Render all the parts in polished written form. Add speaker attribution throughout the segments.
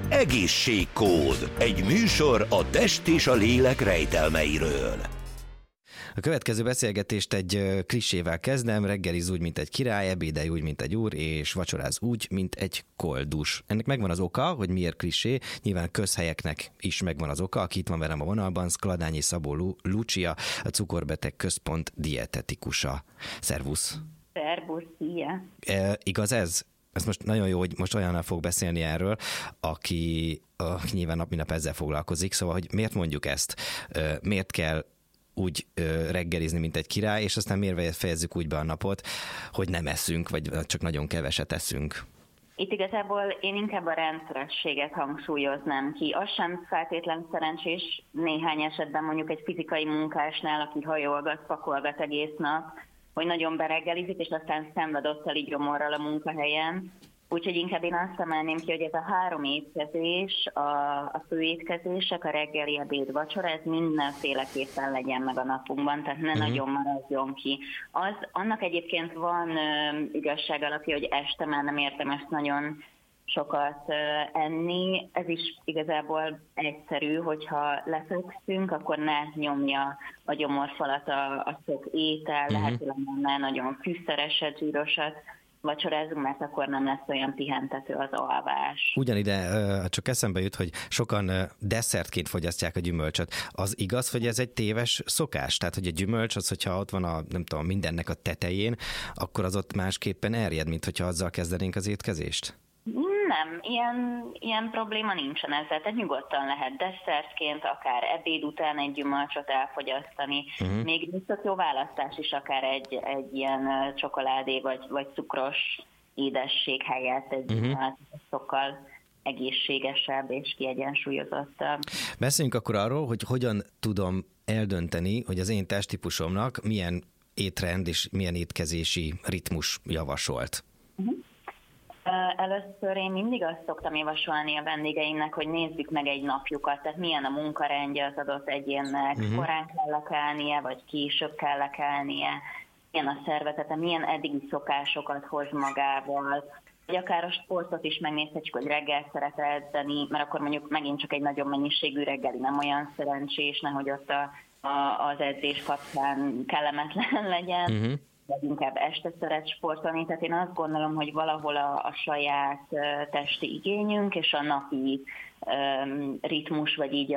Speaker 1: Egészségkód. Egy műsor a test és a lélek rejtelmeiről.
Speaker 2: A következő beszélgetést egy klisével kezdem: reggeliz úgy, mint egy király, ebédelj úgy, mint egy úr, és vacsoráz úgy, mint egy koldus. Ennek megvan az oka, hogy miért klisé, nyilván közhelyeknek is megvan az oka. Aki itt van velem a vonalban, Skladányi Szabó Lucia, a Cukorbeteg Központ dietetikusa. Szervusz!
Speaker 3: Szervusz, szia!
Speaker 2: Igaz ez? Ez most nagyon jó, hogy most olyannal fog beszélni erről, aki nyilván nap mint nap ezzel foglalkozik, szóval, hogy miért mondjuk ezt? Miért kell úgy reggelizni, mint egy király, és aztán miért fejezzük úgy be a napot, hogy nem eszünk, vagy csak nagyon keveset eszünk?
Speaker 3: Itt igazából én inkább a rendszerességet hangsúlyoznám ki. Az sem feltétlen szerencsés néhány esetben, mondjuk egy fizikai munkásnál, aki hajolgat, pakolgat egész nap, hogy nagyon bereggelizik, és aztán szenved ottali gyomorral a munkahelyen. Úgyhogy inkább én azt emelném ki, hogy ez a 3 étkezés, a főétkezések, a reggeli, ebéd, vacsora, ez mindenféleképpen legyen meg a napunkban, tehát ne nagyon maradjon ki. Annak egyébként van igazság alapja, hogy este már nem érdemes nagyon sokat enni. Ez is igazából egyszerű, hogyha lefekszünk, akkor ne nyomja a gyomorfalat a sok étel, lehetőleg már nagyon fűszereset, zsírosat vacsorázunk, mert akkor nem lesz olyan pihentető az alvás.
Speaker 2: Ugyanide csak eszembe jut, hogy sokan desszertként fogyasztják a gyümölcsöt. Az igaz, hogy ez egy téves szokás? Tehát, hogy a gyümölcs az, hogyha ott van nem tudom, mindennek a tetején, akkor az ott másképpen erjed, mint hogyha azzal kezdenénk az étkezést?
Speaker 3: Nem, ilyen probléma nincsen ezzel, tehát nyugodtan lehet desszertként, akár ebéd után egy gyümölcsöt elfogyasztani. Még tök jó választás is, akár egy ilyen csokoládé vagy cukros édesség helyett egy gyümölcs sokkal egészségesebb és kiegyensúlyozottabb.
Speaker 2: Beszéljünk akkor arról, hogy hogyan tudom eldönteni, hogy az én testtípusomnak milyen étrend és milyen étkezési ritmus javasolt.
Speaker 3: Először én mindig azt szoktam javasolni a vendégeimnek, hogy nézzük meg egy napjukat, tehát milyen a munkarendje az adott egyénnek, korán kell kelnie, vagy később kell kelnie, milyen a szervezete, milyen eddigi szokásokat hoz magával, vagy akár a sportot is megnézhetjük, hogy reggel szeret edzeni, mert akkor mondjuk megint csak egy nagyobb mennyiségű reggeli nem olyan szerencsés, nehogy ott az edzés kapcsán kellemetlen legyen. Vagy inkább este szeret sportolni, tehát én azt gondolom, hogy valahol a saját testi igényünk és a napi ritmus, vagy így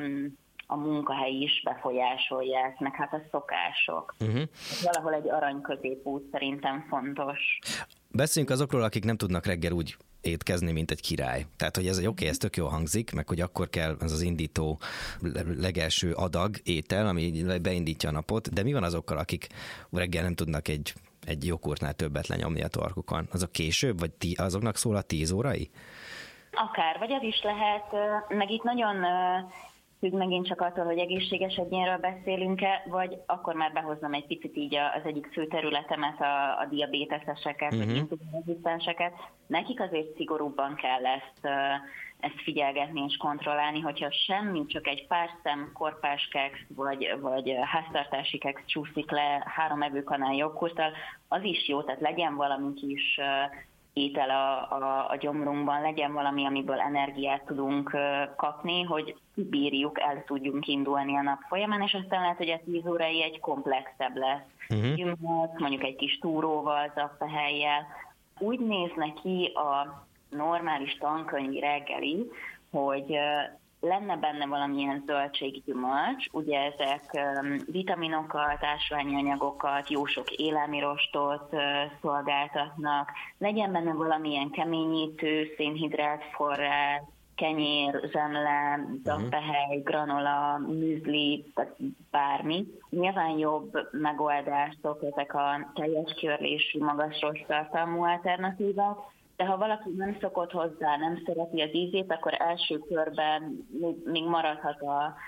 Speaker 3: a munkahely is befolyásolják, meg hát a szokások. Valahol egy arany középút szerintem fontos.
Speaker 2: Beszéljünk azokról, akik nem tudnak reggel úgy étkezni, mint egy király. Tehát, hogy ez oké, ez tök jól hangzik, meg hogy akkor kell ez az indító legelső adag étel, ami beindítja a napot, de mi van azokkal, akik reggel nem tudnak egy joghurtnál többet lenyomni a torkukon? Azok később, vagy azoknak szól a 10 órai?
Speaker 3: Akár, vagy az is lehet, meg itt nagyon függ megint csak attól, hogy egészséges egyénről beszélünk-e, vagy akkor már behoznom egy picit így az egyik fő területemet, a diabéteszeseket, vagy inzulinrezisztenseket. Nekik azért szigorúbban kell ezt figyelgetni és kontrollálni, hogyha semmi, csak egy pár szem korpás keksz, vagy háztartási keksz csúszik le 3 evőkanál joghurttal, az is jó, tehát legyen valami kis étel a gyomrunkban, legyen valami, amiből energiát tudunk kapni, hogy bírjuk, el tudjunk indulni a nap folyamán, és aztán lehet, hogy a 10 órai egy komplexebb lesz. Gyümölcs, mondjuk egy kis túróval, zappehelyjel. Úgy néz neki a normális tankönyvi reggeli, hogy lenne benne valamilyen zöldséggyümölcs, ugye ezek vitaminokat, ásványi anyagokat, jó sok élelmirostot szolgáltatnak, legyen benne valamilyen keményítő, szénhidrát forrás, kenyér, zsemle, zappehely, granola, műzli, bármi. Nyilván jobb megoldások ezek a teljes körlésű, magas rosttartalmú alternatívák, de ha valaki nem szokott hozzá, nem szereti az ízét, akkor első körben még maradhat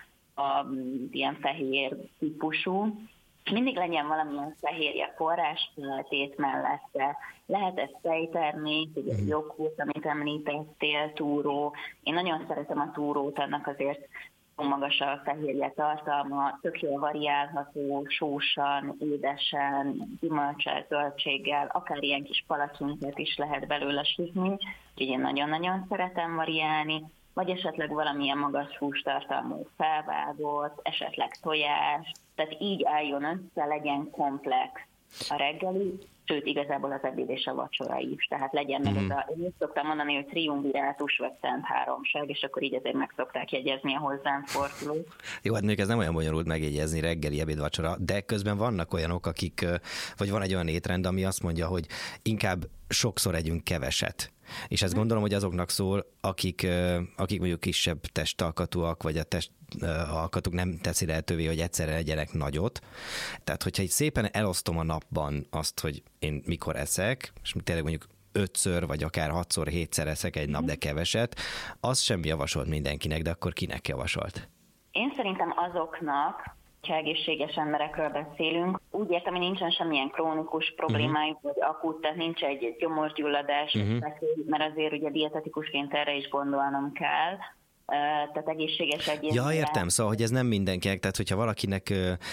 Speaker 3: a ilyen fehér típusú. Mindig legyen valamilyen fehérje forrás tét mellette. Lehet ez tejtermék, ugye joghurt, amit említettél, túró. Én nagyon szeretem a túrót, annak azért magas a fehérje tartalma, tök jól variálható, sósan, édesen, gyümölcsel, zöldséggel, akár ilyen kis palacsinket is lehet belőle sütni, úgyhogy én nagyon-nagyon szeretem variálni. vagy esetleg valamilyen magas hústartalmú felvágott, esetleg tojás, tehát így álljon össze, legyen komplex a reggeli, sőt, igazából az ebéd és a vacsora is. Tehát legyen meg ez én úgy szoktam mondani, hogy triumvirátus vagy szent háromság, és akkor így azért meg szokták jegyezni a hozzánk fordulót.
Speaker 2: Jó, hát mondjuk ez nem olyan bonyolult megjegyezni reggeli, ebéd, vacsora, de közben vannak olyanok, vagy van egy olyan étrend, ami azt mondja, hogy inkább sokszor együnk keveset. És ezt gondolom, hogy azoknak szól, akik mondjuk kisebb testalkatúak, vagy a testalkatuk nem teszi lehetővé, hogy egyszerre egyenek nagyot. Tehát, hogyha így szépen elosztom a napban azt, hogy én mikor eszek, és tényleg mondjuk 5-ször, vagy akár 6-szor, 7-szer eszek egy nap, de keveset, az sem javasolt mindenkinek, de akkor kinek javasolt?
Speaker 3: Én szerintem azoknak, ha egészséges emberekről beszélünk, úgy értem, hogy nincsen semmilyen krónikus problémájuk, vagy akut, tehát nincs egy gyomorgyulladás, mert azért ugye dietetikusként erre is gondolnom kell, tehát egészséges egyéb.
Speaker 2: Ja, értem, szóval, hogy ez nem mindenkinek, tehát hogyha valakinek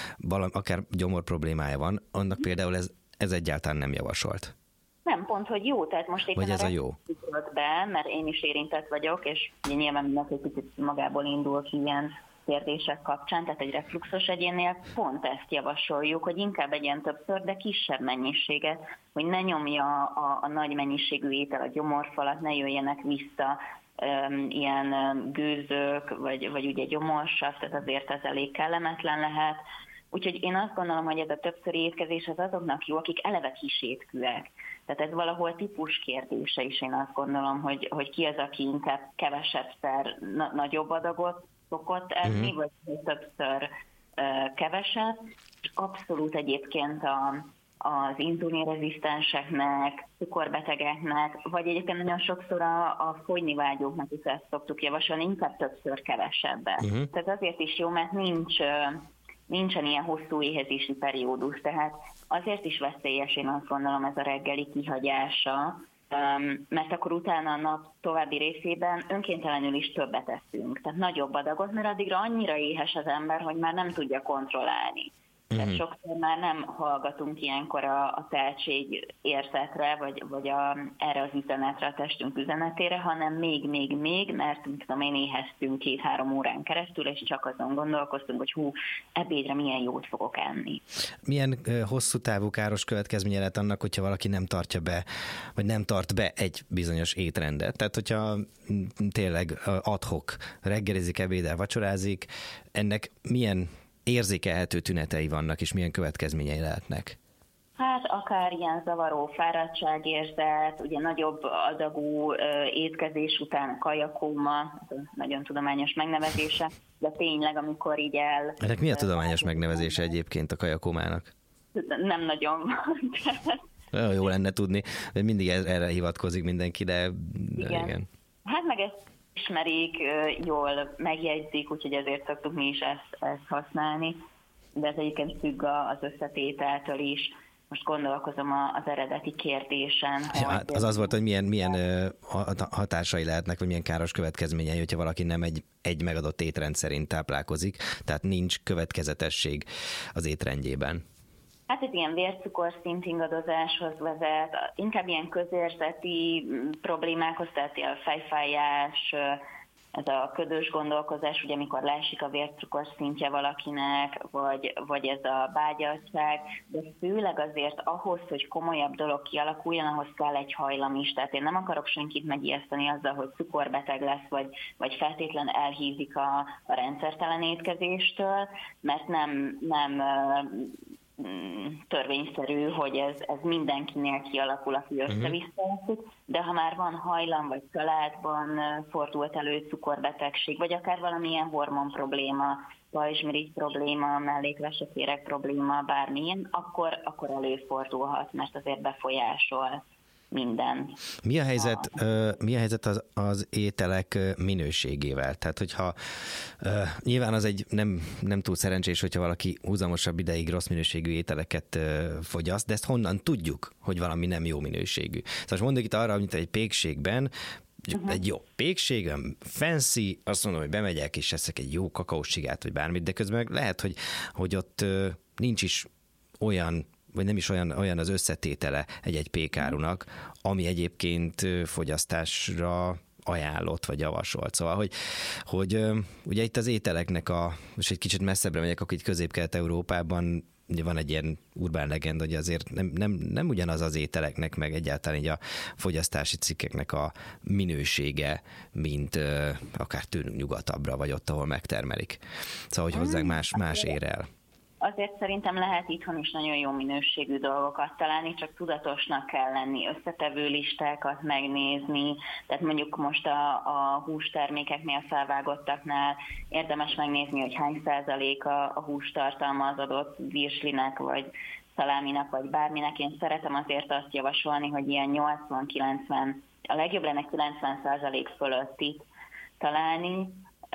Speaker 2: akár gyomor problémája van, annak például ez egyáltalán nem javasolt.
Speaker 3: Nem, pont, hogy jó, tehát most éppen
Speaker 2: ez a jó
Speaker 3: be, mert én is érintett vagyok, és ugye nyilván mindenki egy picit magából indul ki ilyen kérdések kapcsán, tehát egy refluxos egyénnél pont ezt javasoljuk, hogy inkább egyen többször, de kisebb mennyiséget, hogy ne nyomja a nagy mennyiségű étel a gyomorfalat, ne jöjjenek vissza ilyen gőzök, vagy ugye gyomorsav, tehát azért ez elég kellemetlen lehet. Úgyhogy én azt gondolom, hogy ez a többszöri étkezés az azoknak jó, akik eleve kisétkűek. Tehát ez valahol típus kérdése is, én azt gondolom, hogy ki az, aki inkább kevesebbszer nagyobb adagot szokott enni, vagy többször keveset. Abszolút egyébként az inzulinrezisztenseknek, cukorbetegeknek, vagy egyébként nagyon sokszor a fogynivágyóknak is ezt szoktuk javasolni, inkább többször kevesebbet. Tehát azért is jó, mert nincsen ilyen hosszú éhezési periódus, tehát azért is veszélyes, én azt gondolom, ez a reggeli kihagyása, mert akkor utána a nap további részében önkéntelenül is többet eszünk, tehát nagyobb adagot, mert addigra annyira éhes az ember, hogy már nem tudja kontrollálni. Tehát sokszor már nem hallgatunk ilyenkor a tehetség érzetre, vagy erre az üzenetre, a testünk üzenetére, hanem még, mert tudom én, éheztünk 2-3 órán keresztül, és csak azon gondolkoztunk, hogy ebédre milyen jót fogok enni.
Speaker 2: Milyen hosszú távú káros következménye lehet annak, hogyha valaki nem tartja be, vagy nem tart be egy bizonyos étrendet? Tehát, hogyha tényleg ad-hoc reggelizik, ebédel, vacsorázik, ennek milyen érzékelhető tünetei vannak, és milyen következményei lehetnek?
Speaker 3: Hát akár ilyen zavaró fáradtságérzet, ugye nagyobb adagú étkezés után kajakóma, nagyon tudományos megnevezése, de tényleg, amikor így
Speaker 2: Ennek mi a tudományos megnevezése egyébként a kajakómának?
Speaker 3: Nem nagyon.
Speaker 2: Nagyon jó lenne tudni, hogy mindig erre hivatkozik mindenki, de igen.
Speaker 3: Hát meg ezt ismerik, jól megjegyzik, úgyhogy ezért szoktuk mi is ezt használni, de ez egyébként függ az összetételtől is. Most gondolkozom az eredeti kérdésen.
Speaker 2: Ja, az volt, hogy milyen hatásai lehetnek, vagy milyen káros következményei, hogyha valaki nem egy megadott étrend szerint táplálkozik, tehát nincs következetesség az étrendjében.
Speaker 3: Hát ez ilyen vércukorszint ingadozáshoz vezet, inkább ilyen közérzeti problémákhoz, tehát a fejfájás, ez a ködös gondolkozás, ugye amikor leesik a vércukorszintje valakinek, vagy ez a bágyasság, de főleg azért ahhoz, hogy komolyabb dolog kialakuljon, ahhoz kell egy hajlam is. Tehát én nem akarok senkit megijeszteni azzal, hogy cukorbeteg lesz, vagy feltétlen elhízik a rendszertelen étkezéstől, mert nem törvényszerű, hogy ez mindenkinél kialakul, aki össze-vissza, de ha már van hajlam, vagy családban fordult elő cukorbetegség, vagy akár valamilyen hormon probléma, pajzsmirigy probléma, mellékvesekérek probléma, bármilyen, akkor előfordulhat, mert azért befolyásol minden.
Speaker 2: Mi a helyzet az ételek minőségével? Tehát, hogyha nyilván az egy nem túl szerencsés, hogyha valaki húzamosabb ideig rossz minőségű ételeket fogyaszt, de ezt honnan tudjuk, hogy valami nem jó minőségű? Szóval mondjuk itt arra, mint egy pékségben, egy jó pékségem, fancy, azt mondom, hogy bemegyek és eszek egy jó kakaócsigát, vagy bármit, de közben lehet, hogy ott nincs is olyan, vagy nem is olyan az összetétele egy pékárunak, ami egyébként fogyasztásra ajánlott vagy javasolt. Szóval, hogy ugye itt az ételeknek most egy kicsit messzebbre megyek, akkor itt Közép-Kelet-Európában ugye van egy ilyen urbán legenda, hogy azért nem ugyanaz az ételeknek, meg egyáltalán így a fogyasztási cikkeknek a minősége, mint akár tőlünk nyugatabbra, vagy ott, ahol megtermelik. Szóval, hogy hozzánk más ér el.
Speaker 3: Azért szerintem lehet itthon is nagyon jó minőségű dolgokat találni, csak tudatosnak kell lenni, összetevő listákat megnézni, tehát mondjuk most a hústermékeknél, felvágottaknál érdemes megnézni, hogy hány százalék a hústartalma az adott virslinek, vagy szaláminak, vagy bárminek. Én szeretem azért azt javasolni, hogy ilyen 80-90, a legjobb lenne 90% fölöttit találni.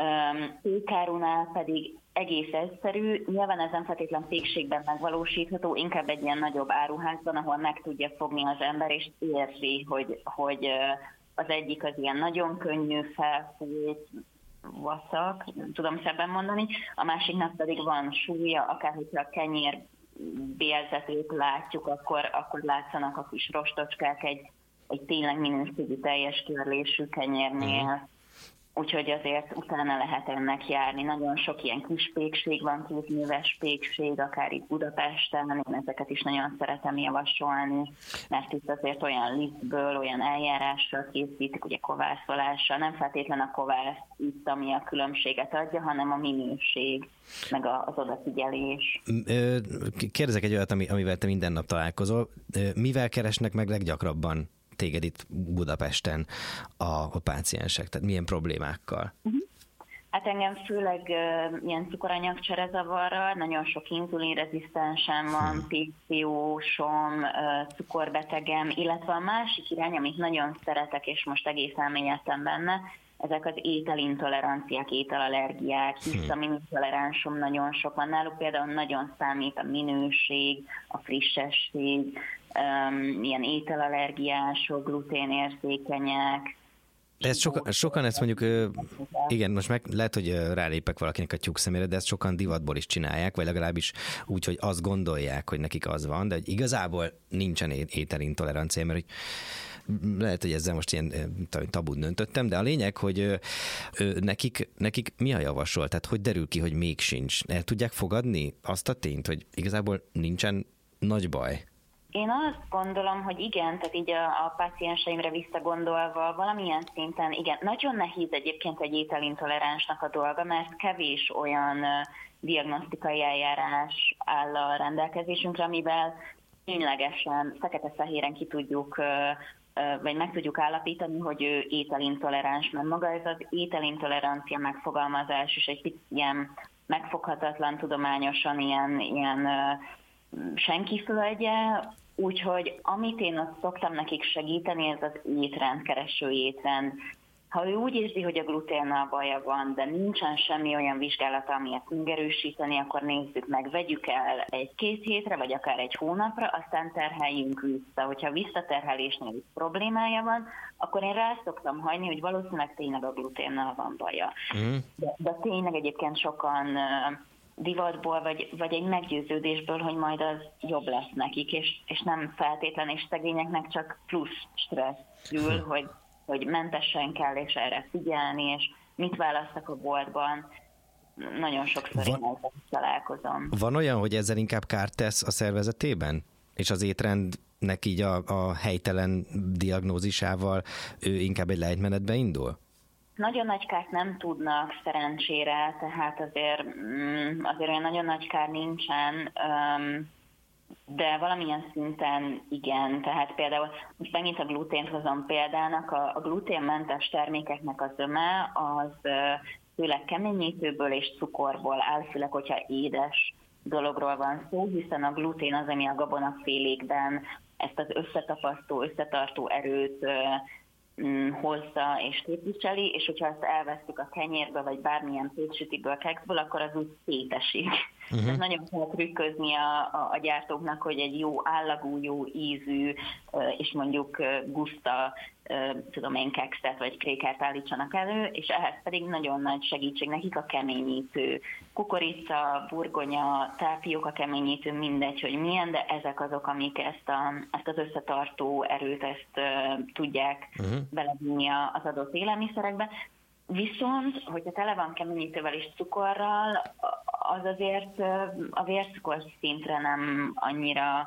Speaker 3: Pékárunál pedig egész egyszerű, nyilván ez nem feltétlen pékségben megvalósítható, inkább egy ilyen nagyobb áruházban, ahol meg tudja fogni az ember, és érzi, hogy az egyik az ilyen nagyon könnyű, felfújt vaszak, tudom szebben mondani, a másiknak pedig van súlya, akár hogyha a kenyér bélzetét látjuk, akkor látszanak a kis rostocskák egy tényleg minőségű teljes körlésű kenyérnél. Úgyhogy azért utána lehet ennek járni. Nagyon sok ilyen kis pékség van, kézműves pékség, akár itt Budapesten, én ezeket is nagyon szeretem javasolni, mert itt azért olyan lisztből, olyan eljárással készítik, ugye kovászolással, nem feltétlen a kovász itt, ami a különbséget adja, hanem a minőség, meg az odafigyelés.
Speaker 2: Kérdezek egy olyat, amivel te minden nap találkozol. Mivel keresnek meg leggyakrabban téged itt Budapesten a páciensek? Tehát milyen problémákkal?
Speaker 3: Hát engem főleg ilyen cukoranyagcserezavarral, nagyon sok inzulinrezisztensem van, PCO-som, cukorbetegem, illetve a másik irány, amit nagyon szeretek, és most egész elmélyedtem benne, ezek az ételintoleranciák, ételallergiák, hisztaminintoleranciám nagyon sok van. Náluk például nagyon számít a minőség, a frissesség, ilyen ételallergiások, gluténérzékenyek.
Speaker 2: De ezt sokan ezt mondjuk, igen, most meg lehet, hogy rálépek valakinek a tyúk szemére, de ezt sokan divatból is csinálják, vagy legalábbis úgy, hogy azt gondolják, hogy nekik az van, de igazából nincsen ételintolerancia, mert hogy lehet, hogy ezzel most ilyen tabut döntöttem, de a lényeg, hogy nekik mi a javasol? Tehát hogy derül ki, hogy még sincs? El tudják fogadni azt a tényt, hogy igazából nincsen nagy baj?
Speaker 3: Én azt gondolom, hogy igen, tehát így a pácienseimre visszagondolva valamilyen szinten, igen, nagyon nehéz egyébként egy ételintoleránsnak a dolga, mert kevés olyan diagnosztikai eljárás áll a rendelkezésünkre, amivel ténylegesen fekete-fehéren ki tudjuk, vagy meg tudjuk állapítani, hogy ő ételintoleráns, mert maga ez az ételintolerancia megfogalmazás is egy picit ilyen megfoghatatlan tudományosan, ilyen senki földje, úgyhogy amit én ott szoktam nekik segíteni, ez az étrend, kereső étrend. Ha ő úgy érzi, hogy a gluténnal baja van, de nincsen semmi olyan vizsgálata, ami ezt megerősíteni, akkor nézzük meg, vegyük el 1-2 hétre, vagy akár 1 hónapra, aztán terheljünk vissza. Hogyha visszaterhelésnél is problémája van, akkor én rá szoktam hagyni, hogy valószínűleg tényleg a gluténnal van baja. De tényleg egyébként sokan divatból, vagy egy meggyőződésből, hogy majd az jobb lesz nekik, és nem feltétlen, és szegényeknek csak plusz stressz ül, hogy mentesen kell, és erre figyelni, és mit választak a boltban. Nagyon sokszor én ezzel találkozom. Van
Speaker 2: olyan, hogy ezzel inkább kárt tesz a szervezetében? És az étrendnek így a helytelen diagnózisával ő inkább egy lejtmenetbe indul?
Speaker 3: Nagyon nagy kárt nem tudnak szerencsére, tehát azért olyan nagyon nagy kár nincsen, de valamilyen szinten igen. Tehát például most megint a glutént hozom példának, a gluténmentes termékeknek a zöme az főleg keményítőből és cukorból áll, főleg, hogyha édes dologról van szó, hiszen a glutén az, ami a gabonafélékben ezt az összetartó erőt hozza és képviseli, és hogyha ezt elvesztük a kenyérből, vagy bármilyen péksütiből, kekszből, akkor az úgy szétesik. Tehát nagyon kell trükközni a gyártóknak, hogy egy jó állagú, jó ízű, és mondjuk guszta, tudom én, kekszet vagy krékert állítsanak elő, és ehhez pedig nagyon nagy segítség nekik a keményítő. Kukorica, burgonya, tápióka keményítő, mindegy, hogy milyen, de ezek azok, amik ezt az összetartó erőt, ezt tudják belevinni az adott élelmiszerekbe. Viszont, hogyha tele van keményítővel és cukorral, az azért a vércukor szintre nem annyira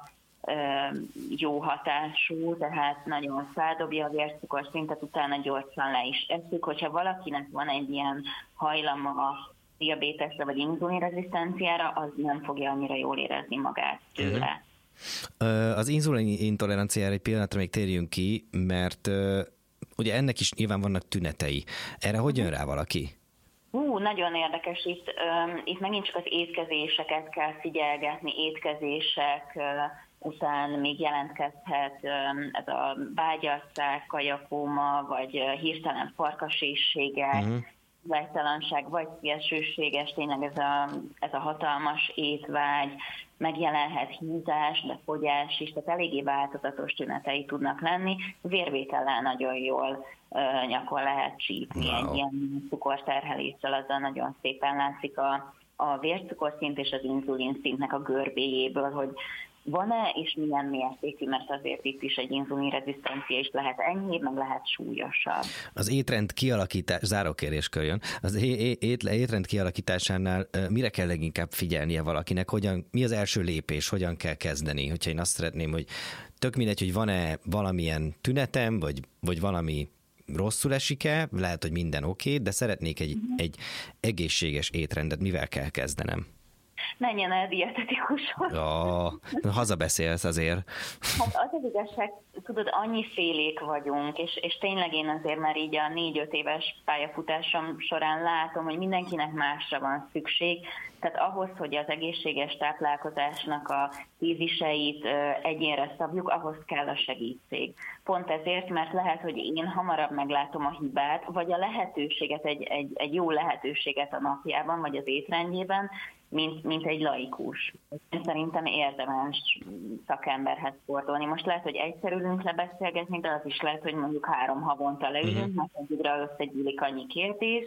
Speaker 3: jó hatású, tehát nagyon feldobja a vércukor szintet, utána gyorsan le is eszik. Hogyha valakinek van egy ilyen hajlama diabétesre vagy inzulinrezisztenciára, az nem fogja annyira jól érezni magát tőle.
Speaker 2: Az inzulin intoleranciára egy pillanatra még térjünk ki, mert ugye ennek is nyilván vannak tünetei. Erre hogy jön rá valaki?
Speaker 3: Nagyon érdekes. Itt megint csak az étkezéseket kell figyelgetni, étkezések után még jelentkezhet ez a bágyasság, kajakóma, vagy hirtelen farkasészségek, vágytalanság, vagy szélsőséges, tényleg ez a hatalmas étvágy, megjelenhet hízás, de fogyás is, tehát eléggé változatos tünetei tudnak lenni. Vérvétellel nagyon jól nyakon lehet csípni, egy ilyen cukorterheléssel, azzal nagyon szépen látszik a vércukorszint és az inzulin szintnek a görbéjéből, hogy van-e és milyen mértékű, mert azért itt is egy inzulinrezisztencia is lehet enyhébb, meg lehet súlyosabb.
Speaker 2: Az étrend kialakítás, zárókérés jön, az étrend kialakításánál mire kell leginkább figyelnie valakinek, mi az első lépés, hogyan kell kezdeni, hogyha én azt szeretném, hogy tök mindegy, hogy van-e valamilyen tünetem, vagy valami rosszul esik-e, lehet, hogy minden oké, de szeretnék egy egészséges étrendet, mivel kell kezdenem?
Speaker 3: Menjen el dietetikushoz.
Speaker 2: Hazabeszélsz azért.
Speaker 3: Hát az igazság, tudod, annyi félék vagyunk, és tényleg én azért már így a 4-5 éves pályafutásom során látom, hogy mindenkinek másra van szükség. Tehát ahhoz, hogy az egészséges táplálkozásnak a tíziseit egyénre szabjuk, ahhoz kell a segítség. Pont ezért, mert lehet, hogy én hamarabb meglátom a hibát, vagy a lehetőséget, egy jó lehetőséget a napjában, vagy az étrendjében, mint egy laikus. Szerintem érdemes szakemberhez fordulni. Most lehet, hogy egyszer ülünk lebeszélgetni, de az is lehet, hogy mondjuk 3 havonta leülünk, mert egyre összegyűlik annyi kérdés,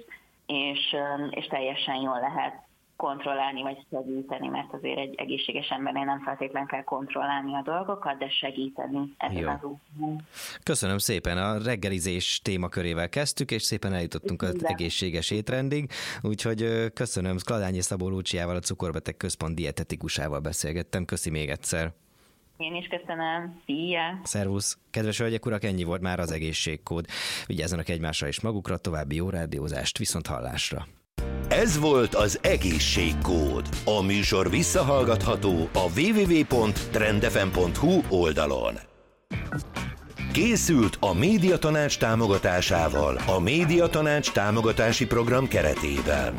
Speaker 3: és teljesen jól lehet kontrollálni, vagy segíteni, mert azért egy egészséges embernél nem feltétlenül kell kontrollálni a dolgokat, de segíteni ezen az úton.
Speaker 2: Köszönöm szépen, a reggelizés témakörével kezdtük, és szépen eljutottunk az egészséges étrendig, úgyhogy köszönöm, Skladányi Szabó Lúcsiával, a Cukorbeteg Központ dietetikusával beszélgettem, köszi még egyszer.
Speaker 3: Én is köszönöm. Szia!
Speaker 2: Szervusz! Kedves hölgyek, urak, ennyi volt már az egészségkód. Vigyázzanak egymásra és magukra, további jó rádiózást, viszont hallásra!
Speaker 1: Ez volt az Egészségkód. A műsor visszahallgatható a www.trendfm.hu oldalon. Készült a Médiatanács támogatásával, a Médiatanács támogatási program keretében.